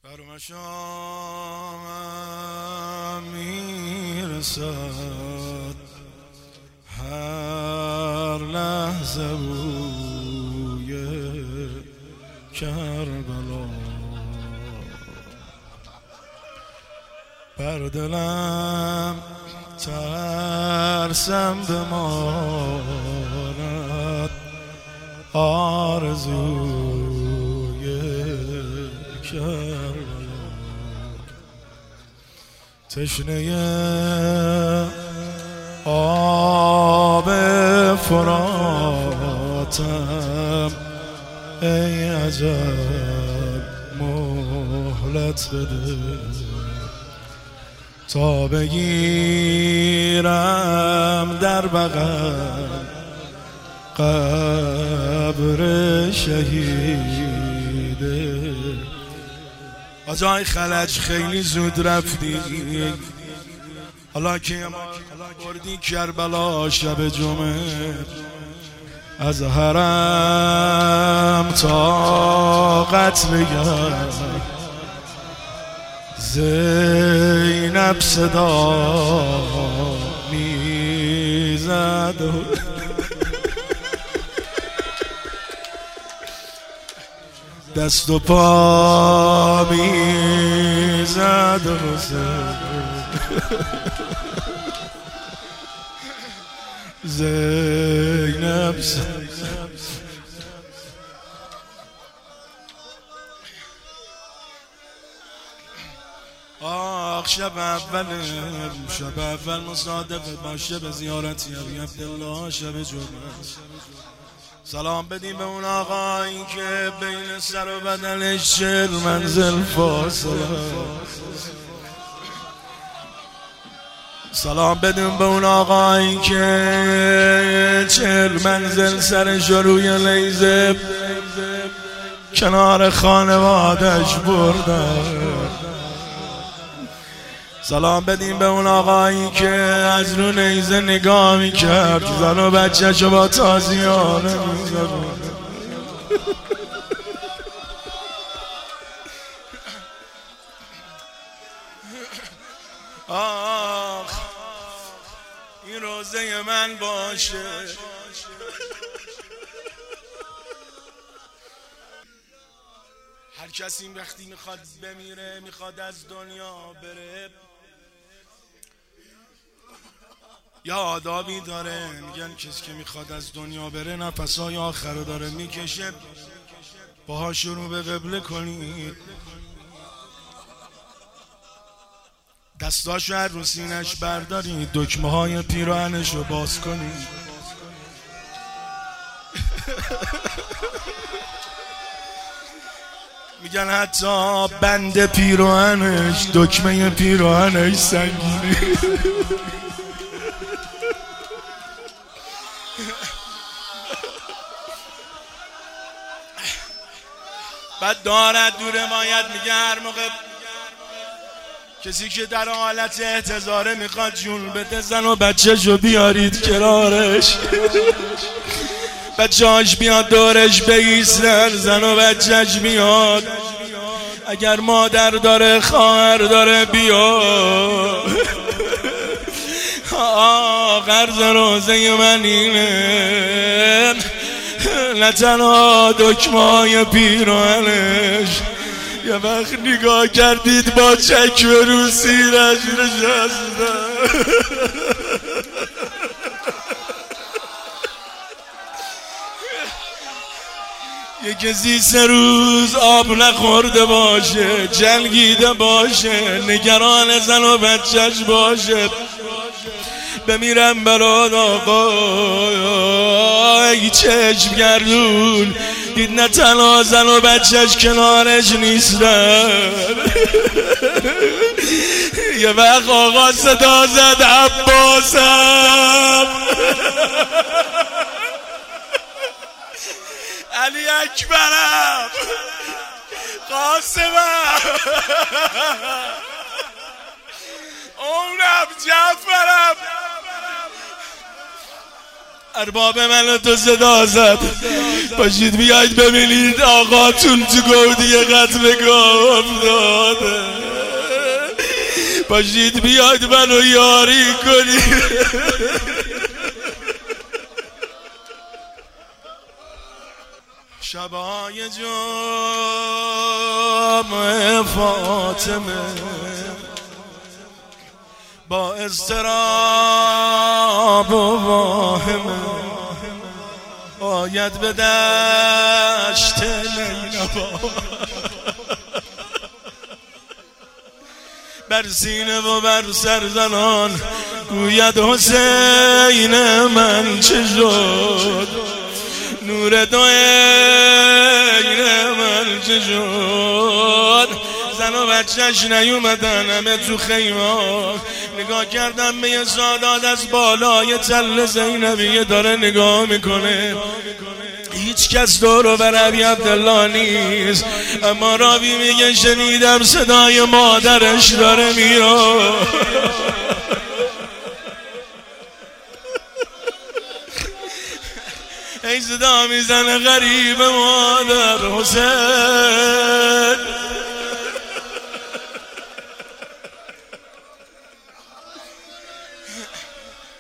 برمشامم میرسد هر لحظه بوی کربلا، بر دلم ترسم بماند آرزوی کربلا. تشنه آب فراتم، ای عجب مهلت بده تا بگیرم در بغل قبر شهیده. آجای خلج خیلی زود رفتی، حالا که ما بردی کربلا شب جمعه، از حرم طاقت بگم زینب صدا میزد دست و پا میزد زینب آخ شب اول مصادف باشه به زیارت ابی عبدالله شب جمعه. سلام بدیم به اون آقایی که بین سر و بدنش 40 منزل فاصله. سلام بدیم به اون آقایی که 40 منزل سرش روی لیزه کنار خانوادش بردن. سلام بدیم به اون آقایی که از رو نیزه نگاه میکرد زن و بچه‌شو با تازیانه میزد. آخ این روزه من باشه. هر کسی وقتی میخواد بمیره، میخواد از دنیا بره، یا آدابی داره. میگن کسی که میخواد از دنیا بره نفسهای آخر رو داره میکشه. باهاش رو به قبله کنید، دستاشو از رو سینش بردارید، دکمه های پیراهنش رو باز کنید. میگن حتی بند پیراهنش، دکمه پیراهنش سنگینه. بعد دارد دور روایت میگه هر موقع کسی که در حالت احتضاره میخواد جون بده، زن و بچه‌شو بیارید کنارش، بچه‌اش بیاد دورش بایستن، زن و بچه‌ش بیاد، اگر مادر داره خواهر داره بیاد. غرض روزه من اینه نه تنها دکمه‌های پیراهنش، یه وقت نگاه کردید با چکمه رو سیرش نشسته، یه کسی 3 روز آب نخورده باشه، جلگیده باشه، نگران زن و بچهش باشه، بمیرم برات آقا ای چشم گردون، دید نه تنها زن و بچهش کنارش نیستن. یه وقت آقا صدا زد عباسم، علی اکبرم، قاسمم، اونم جعفرم، ارباب من تو صدا زد باشید بیاید ببینید آقاتون تو گودی قتل افتاده باشید بیاید منو یاری کنید شبای جمعه فاطمه با اضطراب و واهمه آید به دشت نینوا بر سینه و بر سرزنان گوید حسین من چه شد نور دو عین من چه شد زن و بچهش نیومدن همه تو خیمه نگاه کردم به یه سادات از بالای تل زینبیه داره نگاه میکنه هیچ کس دور و بر ابی عبدالله نیست اما راوی میگه شنیدم صدای مادرش داره میاد ای صدا میزنه غریب مادر حسین